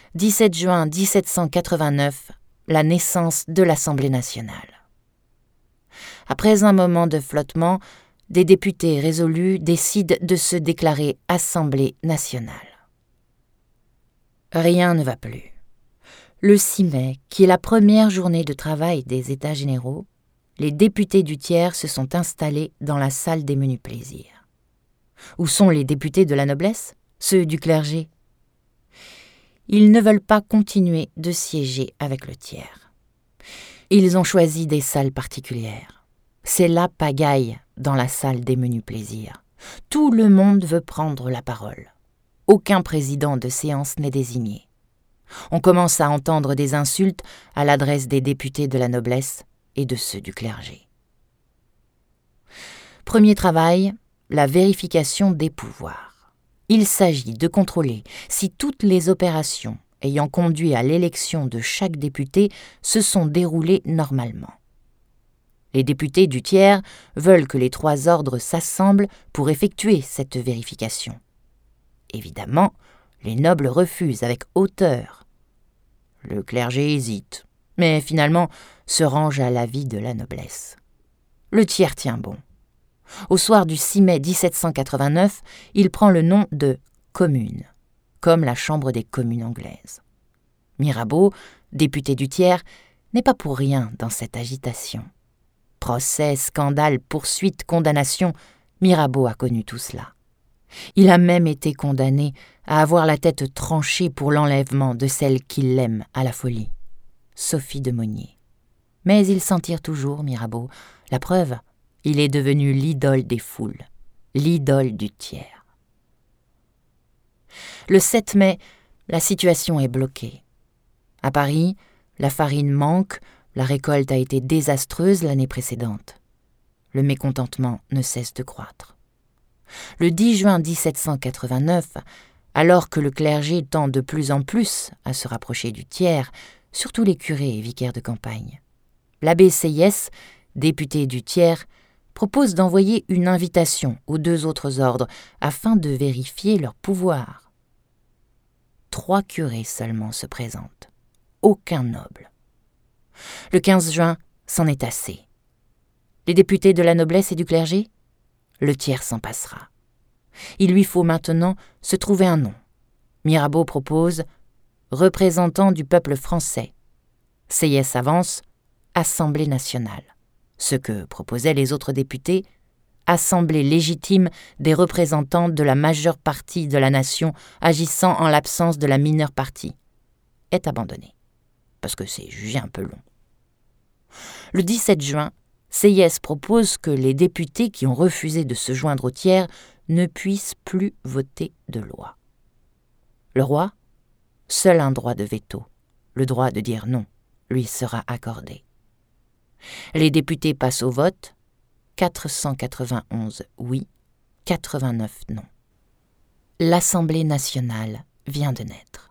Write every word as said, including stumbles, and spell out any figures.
dix-sept juin dix-sept cent quatre-vingt-neuf, la naissance de l'Assemblée nationale. Après un moment de flottement, des députés résolus décident de se déclarer Assemblée nationale. Rien ne va plus. Le six mai, qui est la première journée de travail des États généraux, les députés du tiers se sont installés dans la salle des menus plaisirs. Où sont les députés de la noblesse, ceux du clergé? Ils ne veulent pas continuer de siéger avec le tiers. Ils ont choisi des salles particulières. C'est la pagaille dans la salle des menus plaisirs. Tout le monde veut prendre la parole. Aucun président de séance n'est désigné. On commence à entendre des insultes à l'adresse des députés de la noblesse et de ceux du clergé. Premier travail, la vérification des pouvoirs. Il s'agit de contrôler si toutes les opérations ayant conduit à l'élection de chaque député se sont déroulées normalement. Les députés du tiers veulent que les trois ordres s'assemblent pour effectuer cette vérification. Évidemment, les nobles refusent avec hauteur. Le clergé hésite, mais finalement se range à l'avis de la noblesse. Le tiers tient bon. Au soir du six mai dix-sept cent quatre-vingt-neuf, il prend le nom de « commune », comme la Chambre des communes anglaise. Mirabeau, député du tiers, n'est pas pour rien dans cette agitation. Procès, scandale, poursuite, condamnation, Mirabeau a connu tout cela. Il a même été condamné à avoir la tête tranchée pour l'enlèvement de celle qui l'aime à la folie, Sophie de Monnier. Mais il s'en tire toujours, Mirabeau. La preuve, il est devenu l'idole des foules, l'idole du tiers. Le sept mai, la situation est bloquée. À Paris, la farine manque, la récolte a été désastreuse l'année précédente. Le mécontentement ne cesse de croître. Le dix juin dix-sept cent quatre-vingt-neuf, alors que le clergé tend de plus en plus à se rapprocher du tiers, surtout les curés et vicaires de campagne, l'abbé Sieyès, député du tiers, propose d'envoyer une invitation aux deux autres ordres afin de vérifier leur pouvoir. Trois curés seulement se présentent, aucun noble. Le quinze juin, c'en est assez. Les députés de la noblesse et du clergé? Le tiers s'en passera. Il lui faut maintenant se trouver un nom. Mirabeau propose « représentant du peuple français ». Sieyès avance « Assemblée nationale ». Ce que proposaient les autres députés « Assemblée légitime des représentants de la majeure partie de la nation agissant en l'absence de la mineure partie » est abandonné, parce que c'est jugé un peu long. Le dix-sept juin, Sieyès propose que les députés qui ont refusé de se joindre au tiers ne puissent plus voter de loi. Le roi, seul un droit de veto, le droit de dire non, lui sera accordé. Les députés passent au vote, quatre cent quatre-vingt-onze oui, quatre-vingt-neuf non. L'Assemblée nationale vient de naître.